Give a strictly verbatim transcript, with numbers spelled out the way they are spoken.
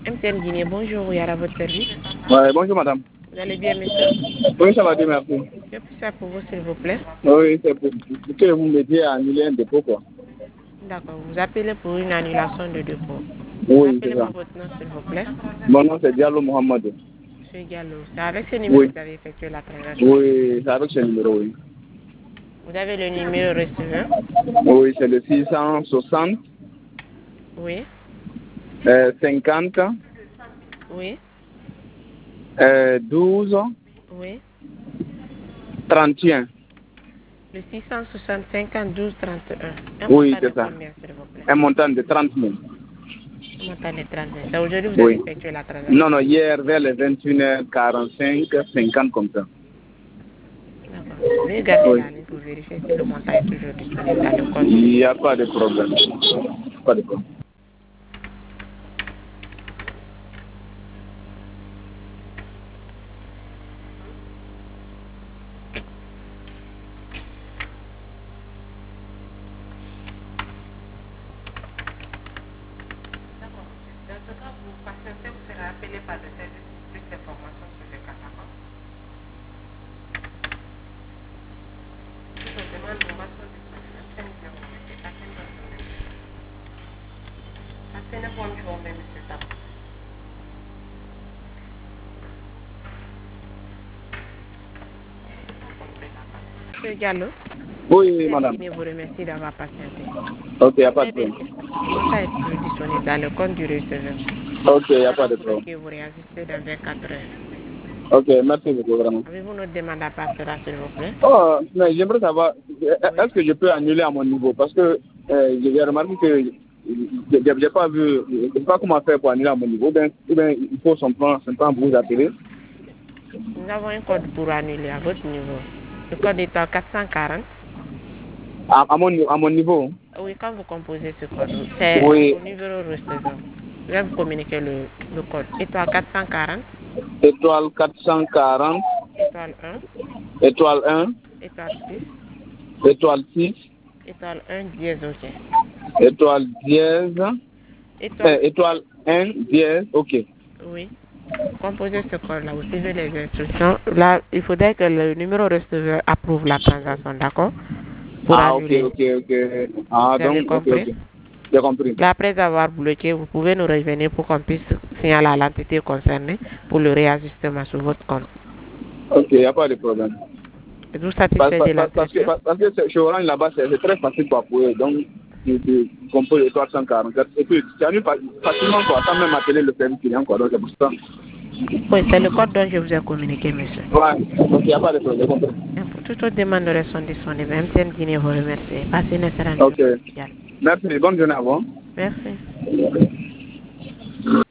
M T N Guinée, bonjour, Yara, à votre service. Ouais, bonjour madame. Vous allez bien, monsieur? Oui, ça va bien, merci. Que puis-je faire pour vous, s'il vous plaît? Oui, c'est pour, pour que vous m'aidiez à annuler un dépôt, quoi. D'accord, vous appelez pour une annulation de dépôt. Oui, c'est Rappelez-moi ça. votre nom, s'il vous plaît. Mon nom, c'est Diallo Mohamed. Monsieur Gallo, c'est avec ce numéro Oui. que vous avez effectué la transaction. Oui, c'est avec ce numéro, oui. Vous avez le numéro receveur? Oui, c'est le six cent soixante, Oui. euh, cinquante, Oui. euh, douze, Oui. trente et un. Le six cent soixante, cinquante, douze, trente et un. Un Oui, montant de c'est ça. combien, s'il vous plaît? Un montant de trente mille. Un montant de trente mille. C'est aujourd'hui que vous avez Oui. effectué la transaction? Non, non, hier, vers les vingt et une heures quarante-cinq, cinquante comme ça. D'accord. Veuillez garder Oui. la ligne pour vérifier si le montant est toujours disponible dans le compte. Il n'y a pas de problème. Pas de problème. D'accord, monsieur. Dans ce cas, vous patientez, vous serez appelé par le service pour plus d'informations sur le cas, d'accord? Si on demande l'information disponible, c'est une bien remontée. Passez une bonne journée. Passez une bonne journée, monsieur Tam. Monsieur Gallo, Oui, M T N madame. Guinée vous remercie d'avoir patienté. Ok, il n'y a Vous pas de avez problème. insisté. Le montant est toujours disponible dans le compte du receveur. Ok, il n'y Nous a pas allons de problème. bloquer vous réajuster dans vingt-quatre heures. Ok, merci beaucoup, vraiment. Avez-vous notre demande à part cela, s'il vous plaît? Oh, mais j'aimerais savoir, Oui. est-ce que je peux annuler à mon niveau? Parce que euh, j'ai remarqué que je n'ai pas vu, je ne sais pas comment faire pour annuler à mon niveau. Ou bien, ou bien il faut son plan, son plan vous appeler. Nous avons un code pour annuler à votre niveau. Le code est en quatre cent quarante. À, à, mon, à mon niveau? Oui, quand vous composez ce code, c'est Oui, au numéro receveur. Je vais vous communiquer le, le code. Étoile quatre cent quarante, étoile quatre cent quarante, étoile un, étoile un, étoile six, étoile six, étoile un, dièse, ok. étoile dièse, Étoile, euh, étoile un, dièse, ok. oui. Vous composez ce code-là, vous suivez les instructions. Là, il faudrait que le numéro receveur approuve la transaction, d'accord? Pour Ah, ok, annuler. ok, ok. Ah, Vous avez donc, ok, compris? ok. J'ai compris. Là, après avoir bloqué, vous pouvez nous revenir pour qu'on puisse signaler à l'entité concernée pour le réajustement sur votre compte. Ok, il n'y a pas de problème. Êtes-vous Parce, satisfait de la parce, parce que, traiteuse? parce que chez Orange là-bas, c'est très facile quoi, pour eux. Donc, tu, tu composes les trois cent quarante-quatre. Et puis, tu annules facilement quoi, sans même appeler le service client quoi. Donc, c'est pour ça. Oui, c'est le code dont je vous ai communiqué, monsieur. Ouais, donc il n'y a pas de problème, j'ai compris. Et pour toute autre demande de sont disponibles. M T N Guinée vous remercie. Passez une excellente Ok. journée. Merci, bonne journée à vous. Merci.